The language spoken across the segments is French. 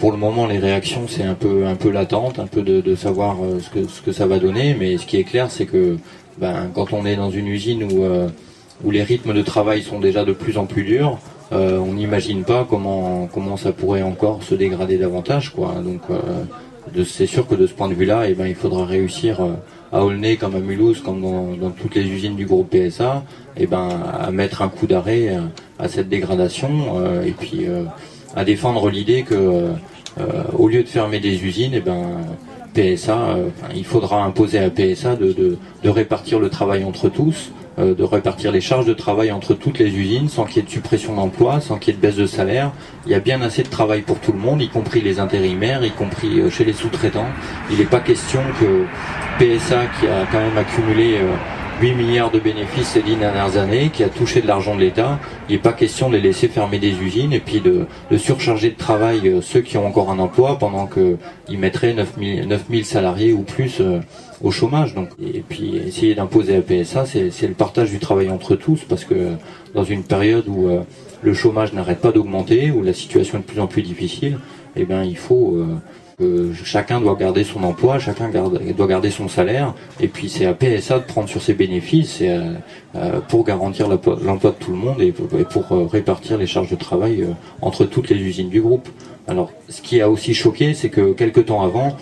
pour le moment, les réactions, c'est un peu l'attente, un peu de savoir ce que ça va donner. Mais ce qui est clair, c'est que quand on est dans une usine où les rythmes de travail sont déjà de plus en plus durs, on n'imagine pas comment ça pourrait encore se dégrader davantage, quoi. Donc, c'est sûr que de ce point de vue-là, il faudra réussir à Aulnay comme à Mulhouse, comme dans toutes les usines du groupe PSA, à mettre un coup d'arrêt à cette dégradation, et puis à défendre l'idée que au lieu de fermer des usines, PSA, il faudra imposer à PSA de répartir le travail entre tous, de répartir les charges de travail entre toutes les usines sans qu'il y ait de suppression d'emplois, sans qu'il y ait de baisse de salaire. Il y a bien assez de travail pour tout le monde, y compris les intérimaires, y compris chez les sous-traitants. Il n'est pas question que PSA, qui a quand même accumulé 8 milliards de bénéfices ces 10 dernières années, qui a touché de l'argent de l'État, il n'est pas question de les laisser fermer des usines et puis de surcharger de travail ceux qui ont encore un emploi pendant qu'ils mettraient 9000 salariés ou plus au chômage. Donc, et puis essayer d'imposer à PSA, c'est le partage du travail entre tous, parce que dans une période où le chômage n'arrête pas d'augmenter, où la situation est de plus en plus difficile, il faut... chacun doit garder son emploi, chacun doit garder son salaire, et puis c'est à PSA de prendre sur ses bénéfices pour garantir l'emploi de tout le monde et pour répartir les charges de travail entre toutes les usines du groupe. Alors, ce qui a aussi choqué, c'est que quelques temps avant,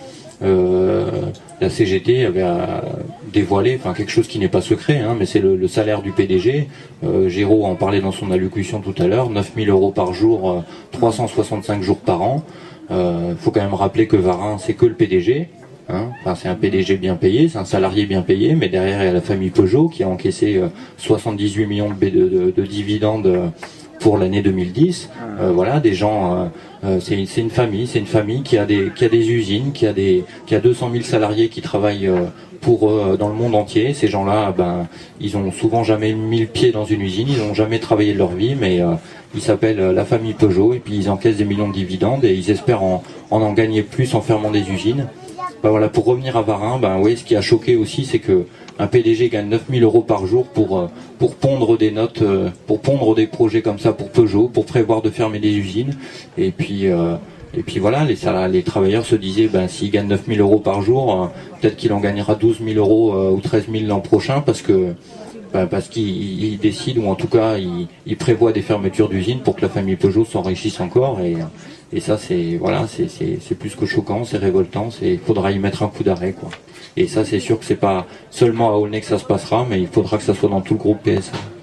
la CGT avait dévoilé, quelque chose qui n'est pas secret, mais c'est le salaire du PDG. Géraud en parlait dans son allocution tout à l'heure, 9000 € par jour, 365 jours par an. Faut quand même rappeler que Varin, c'est que le PDG. C'est un PDG bien payé, c'est un salarié bien payé, mais derrière il y a la famille Peugeot qui a encaissé 78 millions de dividendes pour l'année 2010. Voilà, des gens, c'est une famille qui a des usines, qui a 200 000 salariés qui travaillent pour dans le monde entier. Ces gens-là, ils ont souvent jamais mis le pied dans une usine, ils n'ont jamais travaillé de leur vie, mais ils s'appellent la famille Peugeot, et puis ils encaissent des millions de dividendes et ils espèrent en gagner plus en fermant des usines. Voilà, pour revenir à Varin, ce qui a choqué aussi, c'est que un PDG gagne 9000 € par jour pour pondre des notes, pour pondre des projets comme ça pour Peugeot, pour prévoir de fermer des usines. Et puis voilà, les travailleurs se disaient, s'il gagne 9000 € par jour, peut-être qu'il en gagnera 12 000 € ou 13 000 l'an prochain, parce qu'il décide, ou en tout cas il prévoit des fermetures d'usines pour que la famille Peugeot s'enrichisse encore, et ça c'est plus que choquant, c'est révoltant, il faudra y mettre un coup d'arrêt, quoi. Et ça, c'est sûr que c'est pas seulement à Aulnay que ça se passera, mais il faudra que ça soit dans tout le groupe PSA.